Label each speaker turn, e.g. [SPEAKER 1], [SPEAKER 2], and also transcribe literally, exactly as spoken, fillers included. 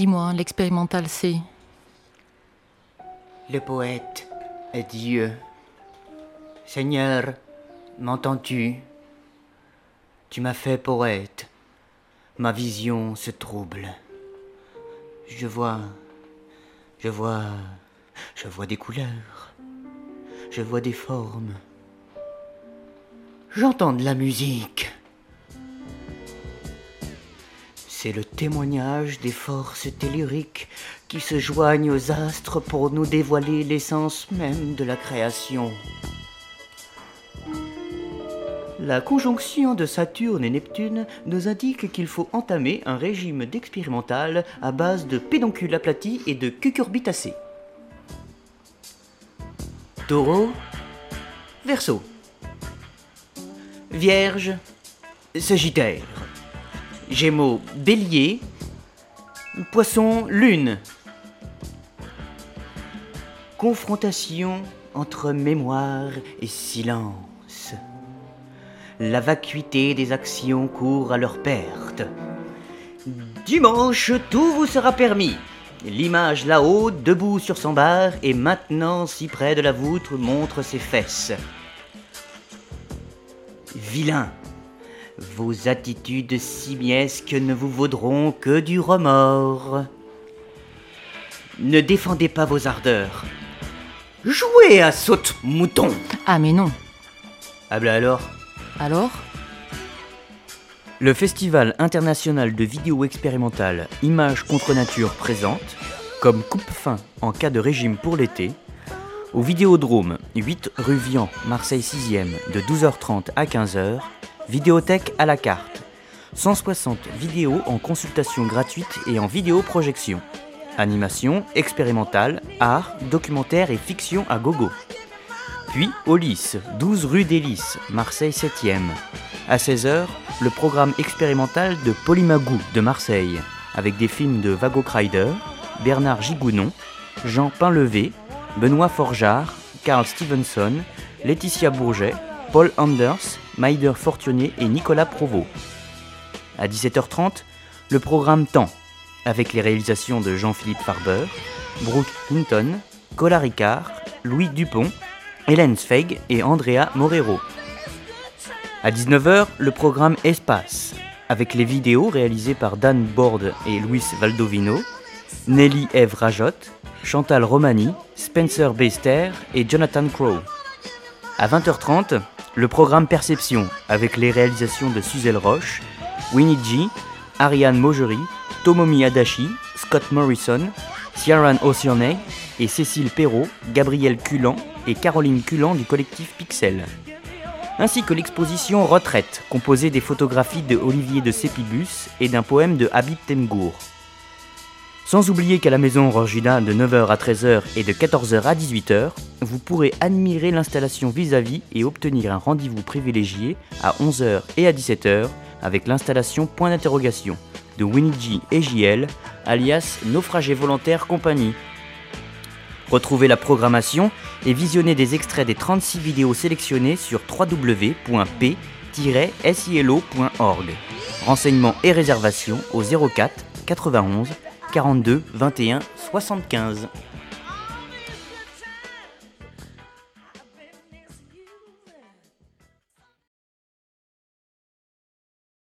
[SPEAKER 1] Dis-moi, l'expérimental, c'est...
[SPEAKER 2] Le poète est Dieu. Seigneur, m'entends-tu? Tu m'as fait poète. Ma vision se trouble. Je vois... Je vois... Je vois des couleurs. Je vois des formes. J'entends de la musique. C'est le témoignage des forces telluriques qui se joignent aux astres pour nous dévoiler l'essence même de la création. La conjonction de Saturne et Neptune nous indique qu'il faut entamer un régime d'expérimental à base de pédoncules aplatis et de cucurbitacées. Taureau, Verseau. Vierge, Sagittaire. Gémeaux, Bélier. Poisson, Lune. Confrontation entre mémoire et silence. La vacuité des actions court à leur perte. Dimanche, tout vous sera permis. L'image là-haut, debout sur son bar, et maintenant si près de la voûte, montre ses fesses. Vilain, vos attitudes simiesques ne vous vaudront que du remords. Ne défendez pas vos ardeurs. Jouez à saute-mouton.
[SPEAKER 1] Ah mais non.
[SPEAKER 2] Ah ben alors?
[SPEAKER 1] Alors?
[SPEAKER 2] Le Festival international de vidéo expérimentale Images contre nature présente, comme coupe-fin en cas de régime pour l'été, au Vidéodrome, huit rue Vian, Marseille sixième, de douze heures trente à quinze heures, vidéothèque à la carte, cent soixante vidéos en consultation gratuite et en vidéoprojection. Animation, expérimentale, art, documentaire et fiction à gogo. Puis au Lys, douze rue des Lys, Marseille septième. À seize heures, le programme expérimental de Polymagou de Marseille, avec des films de Vago Kreider, Bernard Gigounon, Jean Painlevé, Benoît Forjard, Carl Stevenson, Laetitia Bourget, Paul Anders, Maïder Fortuné et Nicolas Provost. À dix-sept heures trente, le programme Temps, avec les réalisations de Jean-Philippe Farber, Brooke Hinton, Cola Ricard, Louis Dupont, Hélène Zweig et Andrea Morero. À dix-neuf heures, le programme Espace, avec les vidéos réalisées par Dan Borde et Luis Valdovino, Nelly Ève Rajotte, Chantal Romani, Spencer Bester et Jonathan Crow. À vingt heures trente, le programme Perception, avec les réalisations de Suzel Roche, Winnie G, Ariane Maugery, Tomomi Adachi, Scott Morrison, Ciaran O'Cionney et Cécile Perrault, Gabrielle Culan et Caroline Culan du collectif Pixel. Ainsi que l'exposition Retraite, composée des photographies de Olivier de Sépibus et d'un poème de Habib Temgour. Sans oublier qu'à la maison Rorgina de neuf heures à treize heures et de quatorze heures à dix-huit heures, vous pourrez admirer l'installation vis-à-vis et obtenir un rendez-vous privilégié à onze heures et à dix-sept heures avec l'installation Point d'interrogation de Winnie G et J L, alias Naufragés volontaires compagnie. Retrouvez la programmation et visionnez des extraits des trente-six vidéos sélectionnées sur w w w point p tiret silo point org. Renseignements et réservations au zéro quatre quatre-vingt-onze quarante-deux vingt et un soixante-quinze.